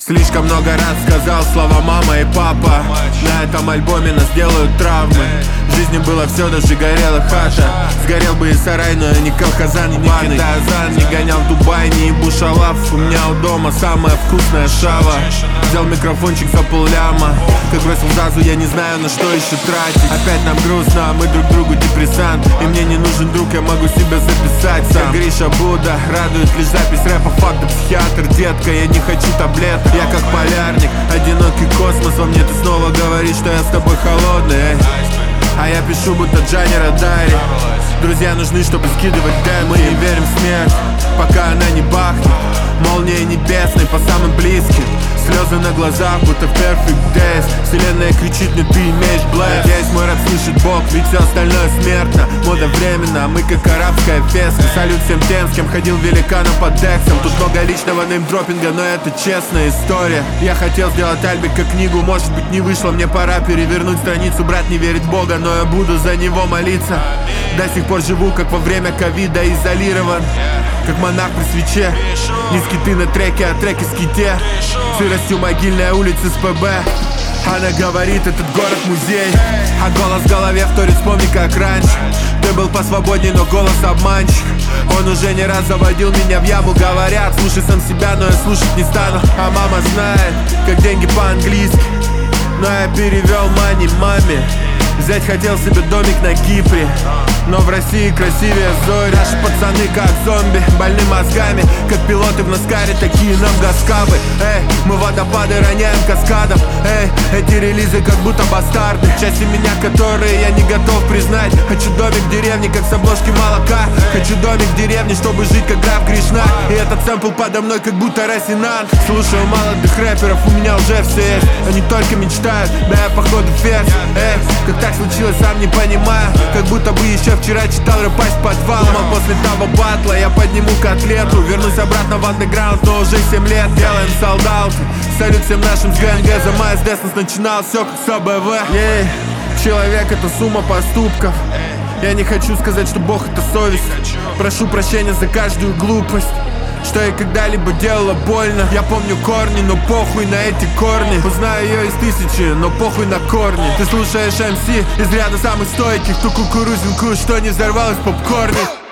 Слишком много раз сказал слова мама и папа. На этом альбоме нас делают травмы. В жизни было все, даже горела хата. Сгорел бы и сарай, но я не колхозан, не китаязан. Не гонял в Дубай, не ебу шалав. У меня у дома самая вкусная шава. Взял микрофончик за полляма. Как бросил зазу, я не знаю, на что еще тратить. Опять нам грустно, а мы друг другу депрессант. И мне не нужен друг, я могу себя записать сам. Как Гриша Будда, радует лишь запись рэпа. Факт, психиатр, детка, я не хочу таблеток. Я как полярник, одинокий космос. Во мне ты снова говоришь, что я с тобой холодный. А я пишу, будто Джанера Дайри. Друзья нужны, чтобы скидывать дай. Мы не верим в смерть, пока она не бахнет. Молния небесной по самым близким. Слезы на глазах, будто в perfect days. Вселенная кричит мне, ты имеешь блэк. Здесь мой рэп слышит Бог, ведь все остальное смертно. Мода временно, мы как арабская феска. Салют всем тем, с кем ходил великаном под дексом. Тут много личного неймдропинга, но это честная история. Я хотел сделать альбик как книгу, может быть не вышло. Мне пора перевернуть страницу, брат не верит в Бога, но я буду за него молиться. До сих пор живу, как во время ковида, изолирован, как монах при свече. Не скиты на треке, а треки ските. Сыростью могильная улица с ПБ. Она говорит, этот город музей. А голос в голове вторит, вспомни как раньше. Ты был посвободней, но голос обманщик. Он уже не раз заводил меня в яму. Говорят, слушай сам себя, но я слушать не стану. А мама знает, как деньги по-английски. Но я перевел мани маме. Взять хотел себе домик на Кипре, но в России красивее зори. Наши пацаны как зомби, больны мозгами. Как пилоты в Наскаре, такие нам гаскабы. Эй, мы водопады роняем каскадом. Эй, эти релизы как будто бастарды. Части меня, которые я не готов признать. Хочу домик в деревне, как с обложки молока. Хочу домик в деревне, чтобы жить как граф Гришна. И этот сэмпл подо мной, как будто Росинант. Слушаю молодых рэперов, у меня уже все есть. Они только мечтают, да я походу ферзь. Эй, как так случилось, сам не понимаю. Как будто бы еще вчера читал рэпасть в подвал. Но после того батла я подниму котлету. Вернусь обратно в андеграунд, но уже 7 лет. Делаем солдаты, салют всем нашим с ГНГ. За Майс Деснес начинал все как с АБВ. Человек это сумма поступков. Я не хочу сказать, что Бог это совесть. Прошу прощения за каждую глупость, что я когда-либо делала больно. Я помню корни, но похуй на эти корни. Узнаю ее из тысячи, но похуй на корни. Ты слушаешь МС из ряда самых стойких. Ту кукурузинку, что не взорвалась в попкорне.